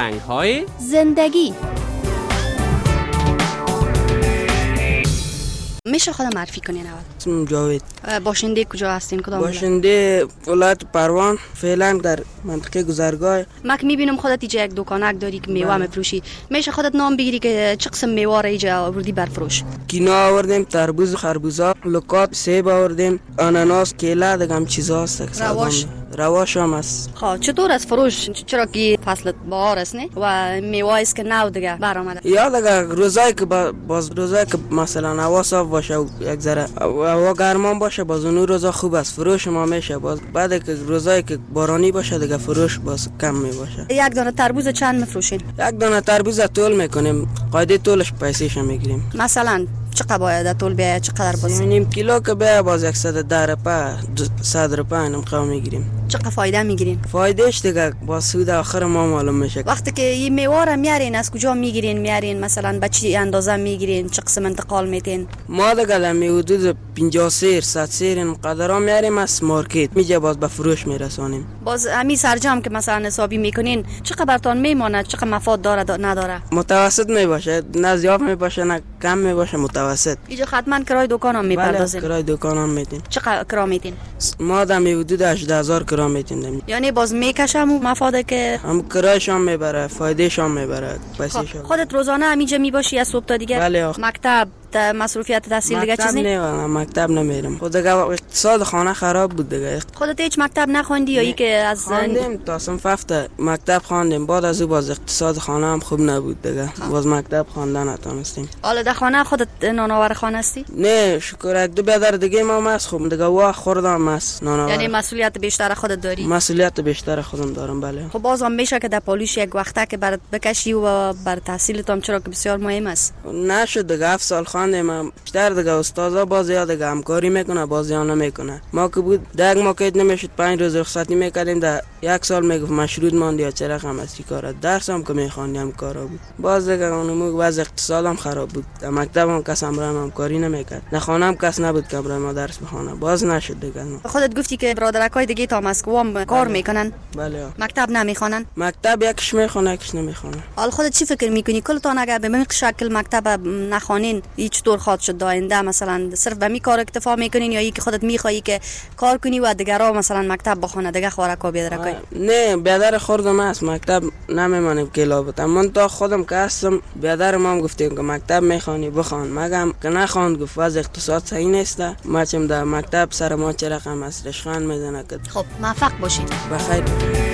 رنگ‌های زندگی. میشه خودم معرفی کنین اول؟ اسمم جاوید. باشنده کجا هستین؟ کدام باشنده ولایت پروان، فعلا در منطقه گذرگاه. من که میبینم خودت اینجا یک دکانک داری که میوه میفروشی. میشه خودت نام بگیری که چه قسم میوه را اینجا آوردی برفروش؟ کینا آوردیم، تربوز، خربوزا، لوکات، سیب آوردیم، آناناس، کیله، دیگه هم چیزا هست. رواش هم است. خب چطور از فروش؟ چرا که فصل بهار است نه و میوه است که نو دیگه برآمده؟ یا دیگه روزایی که باز روزایی که مثلا هوا صاف باشه و یک ذره هوا گرم باشه، باز اون روزا خوب است، فروش ما میشه. باز بعد که روزایی که بارانی باشه دیگه فروش باز کم می باشه. یک دانه تربوز چند میفروشین؟ یک دانه تربوز تول میکنیم، قاعده تولش پیسهش میگیریم. مثلا چقدر باید تول بیاید؟ چقدر باز؟ نیم کیلو که بیاید باز 110 روپیه 100 روپیه نمقا میگیریم. چقدر فایده میگیرین؟ فایدهش دیگه با سود آخر ما معلوم میشه. وقتی که این میوه را میارین از کجا میگیرین؟ مثلا به چه اندازه میگیرین؟ چه قسم انتقال میتین؟ ما دیگه می حدود 50 سیر 100 سیر اینقدرا میاریم از مارکت، میجه باز به فروش میرسونیم. باز همین سرجم که مثلا حسابی میکنین چقدر برتون میمونه؟ چقدر مفاد داره نداره؟ متوسط میباشه، نه زیاد میباشه نه کم میباشه، متوسط. اینجا حتما کرای دکان هم میپردازین؟ بله کرای دکان هم میدین. چقدر کرا میدین؟ ما در حدود 18000 کرا میدیم. یعنی باز میکشم و مفاده که هم کرایش هم میبره، فایدهش هم میبره، پیسهش. خودت روزانه همینجا میباشی از صبح تا دیگه؟ بله. مکتب مصروفیت تحصیل دیگه چیز نه؟ مکتب نمیرم. خود دیگه اقتصاد خانه خراب بود دیگه. خودت هیچ مکتب نخوندی یا ای که از خواندیم تا صنف 7 مکتب خواندیم، بعد از او باز اقتصاد خانه هم خوب نبود دیگه، باز مکتب خواندن نتونستیم. حالا در خانه خودت نانآور خانه هستی؟ نه شکر، یک دو برادر دیگه ما ماست، خوب دیگه وا خوردم ماست نانآور. یعنی مسئولیت بیشتر خودت داری؟ مسئولیت بیشتر خودم دارم. بله. خب بازم میشه که در پالوش یک وقته که برات بکشی و بر تحصیلت هم چرا که بسیار مهم است. نشد دیگه 7 سال خواندیم، بیشتر دیگه استادا باز یاد دیگه همکاری میکنه، باز یا نمیکنه. ما که بود دیگه ما که نمیشد 5 روز رخصتی میکردیم، در یک سال میگفت مشروط ماند یا چرا هم از چی کارا، درس هم که میخواندیم کارا بود. باز دیگه اونم وضع اقتصادم خراب بود، در مکتب هم کس هم کاری نمیکرد، نه خانه هم کس نبود که برای ما درس بخونه، باز نشد دیگه. خودت گفتی که برادرکای دیگه تا مسکو هم کار میکنن؟ بله. مکتب نمیخوانن؟ مکتب یکش میخونه یکش نمیخونه. حال خودت چی فکر میکنی کلتان اگر به این شکل مکتب نخوانین هیچ طور خواهد شد آینده؟ مثلا صرف به می کار اکتفا میکنین یا ای که خودت میخوایی که کار کنی و دیگرا مثلا مکتب بخونه دیگه خوراکا بیادرکای؟ نه بیادر خوردم است، مکتب نمیمانم که لابد. من تا خودم که هستم بیادر ما هم گفتیم که مکتب میخوانی بخوان، مگم که نخوان گفت وضع اقتصاد صحیح نیست، ما چم در مکتب سر ما چه رقم است رشخان میزنه. خب موفق باشید. بخیر.